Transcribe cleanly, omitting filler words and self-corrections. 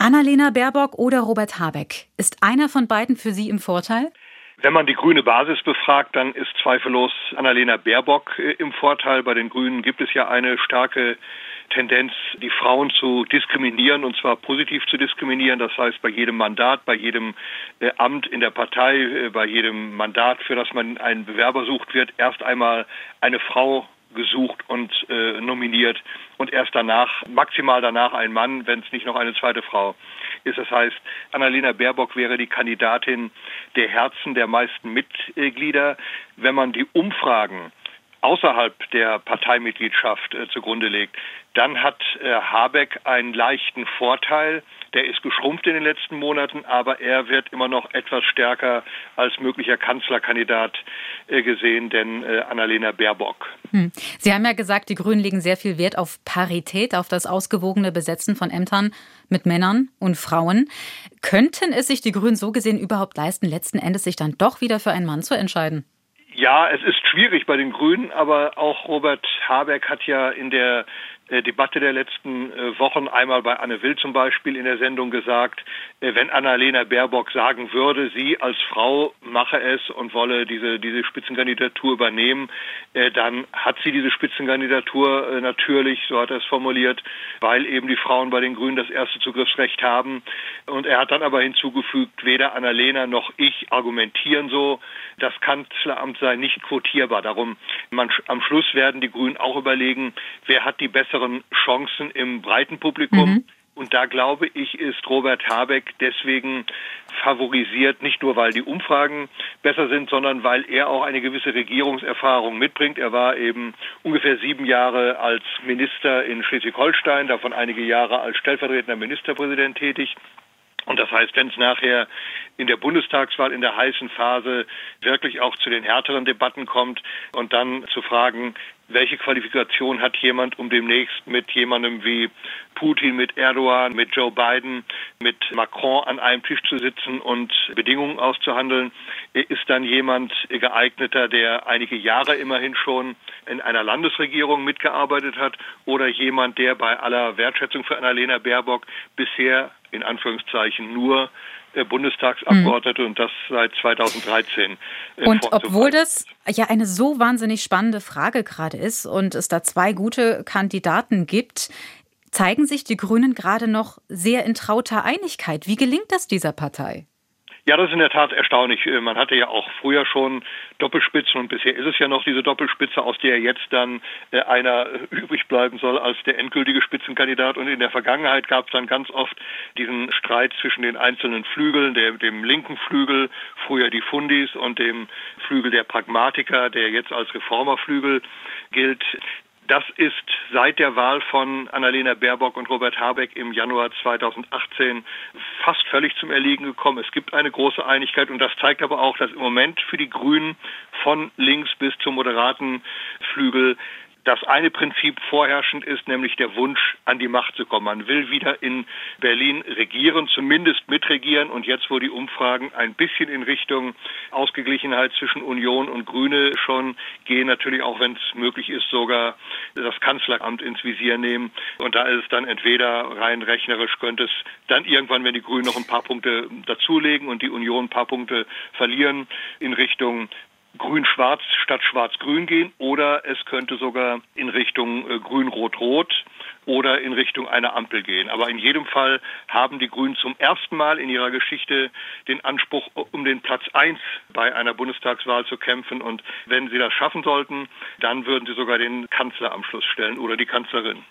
Annalena Baerbock oder Robert Habeck? Ist einer von beiden für Sie im Vorteil? Wenn man die grüne Basis befragt, dann ist zweifellos Annalena Baerbock im Vorteil. Bei den Grünen gibt es ja eine starke Tendenz, die Frauen zu diskriminieren, und zwar positiv zu diskriminieren. Das heißt, bei jedem Mandat, bei jedem Amt in der Partei, bei jedem Mandat, für das man einen Bewerber sucht, wird erst einmal eine Frau gesucht und nominiert und erst danach, maximal danach ein Mann, wenn es nicht noch eine zweite Frau ist. Das heißt, Annalena Baerbock wäre die Kandidatin der Herzen der meisten Mitglieder. Wenn man die Umfragen außerhalb der Parteimitgliedschaft zugrunde legt, dann hat Habeck einen leichten Vorteil. Der ist geschrumpft in den letzten Monaten, aber er wird immer noch etwas stärker als möglicher Kanzlerkandidat gesehen, denn Annalena Baerbock. Sie haben ja gesagt, die Grünen legen sehr viel Wert auf Parität, auf das ausgewogene Besetzen von Ämtern mit Männern und Frauen. Könnten es sich die Grünen so gesehen überhaupt leisten, letzten Endes sich dann doch wieder für einen Mann zu entscheiden? Ja, es ist schwierig bei den Grünen, aber auch Robert Habeck hat ja in der Debatte der letzten Wochen, einmal bei Anne Will zum Beispiel in der Sendung gesagt, wenn Annalena Baerbock sagen würde, sie als Frau mache es und wolle diese Spitzenkandidatur übernehmen, dann hat sie diese Spitzenkandidatur natürlich, so hat er es formuliert, weil eben die Frauen bei den Grünen das erste Zugriffsrecht haben. Und er hat dann aber hinzugefügt, weder Annalena noch ich argumentieren so, das Kanzleramt sei nicht quotierbar. Darum, am Schluss werden die Grünen auch überlegen, wer hat die besseren Chancen im breiten Publikum. Und da, glaube ich, ist Robert Habeck deswegen favorisiert, nicht nur, weil die Umfragen besser sind, sondern weil er auch eine gewisse Regierungserfahrung mitbringt. Er war eben ungefähr 7 Jahre als Minister in Schleswig-Holstein, davon einige Jahre als stellvertretender Ministerpräsident tätig. Und das heißt, wenn es nachher in der Bundestagswahl in der heißen Phase wirklich auch zu den härteren Debatten kommt und dann zu fragen, welche Qualifikation hat jemand, um demnächst mit jemandem wie Putin, mit Erdogan, mit Joe Biden, mit Macron an einem Tisch zu sitzen und Bedingungen auszuhandeln, ist dann jemand geeigneter, der einige Jahre immerhin schon in einer Landesregierung mitgearbeitet hat, oder jemand, der bei aller Wertschätzung für Annalena Baerbock bisher in Anführungszeichen nur Bundestagsabgeordnete und das seit 2013. Und obwohl das ja eine so wahnsinnig spannende Frage gerade ist und es da 2 gute Kandidaten gibt, zeigen sich die Grünen gerade noch sehr in trauter Einigkeit. Wie gelingt das dieser Partei? Ja, das ist in der Tat erstaunlich. Man hatte ja auch früher schon Doppelspitzen und bisher ist es ja noch diese Doppelspitze, aus der jetzt dann einer übrig bleiben soll als der endgültige Spitzenkandidat. Und in der Vergangenheit gab es dann ganz oft diesen Streit zwischen den einzelnen Flügeln, dem linken Flügel, früher die Fundis, und dem Flügel der Pragmatiker, der jetzt als Reformerflügel gilt. Das ist seit der Wahl von Annalena Baerbock und Robert Habeck im Januar 2018 fast völlig zum Erliegen gekommen. Es gibt eine große Einigkeit, und das zeigt aber auch, dass im Moment für die Grünen von links bis zum moderaten Flügel das eine Prinzip vorherrschend ist, nämlich der Wunsch, an die Macht zu kommen. Man will wieder in Berlin regieren, zumindest mitregieren. Und jetzt, wo die Umfragen ein bisschen in Richtung Ausgeglichenheit zwischen Union und Grüne schon gehen, natürlich auch, wenn es möglich ist, sogar das Kanzleramt ins Visier nehmen. Und da ist es dann entweder rein rechnerisch, könnte es dann irgendwann, wenn die Grünen noch ein paar Punkte dazulegen und die Union ein paar Punkte verlieren, in Richtung Grün-Schwarz statt Schwarz-Grün gehen, oder es könnte sogar in Richtung Grün-Rot-Rot oder in Richtung einer Ampel gehen. Aber in jedem Fall haben die Grünen zum ersten Mal in ihrer Geschichte den Anspruch, um den Platz 1 bei einer Bundestagswahl zu kämpfen. Und wenn sie das schaffen sollten, dann würden sie sogar den Kanzler am Schluss stellen oder die Kanzlerin.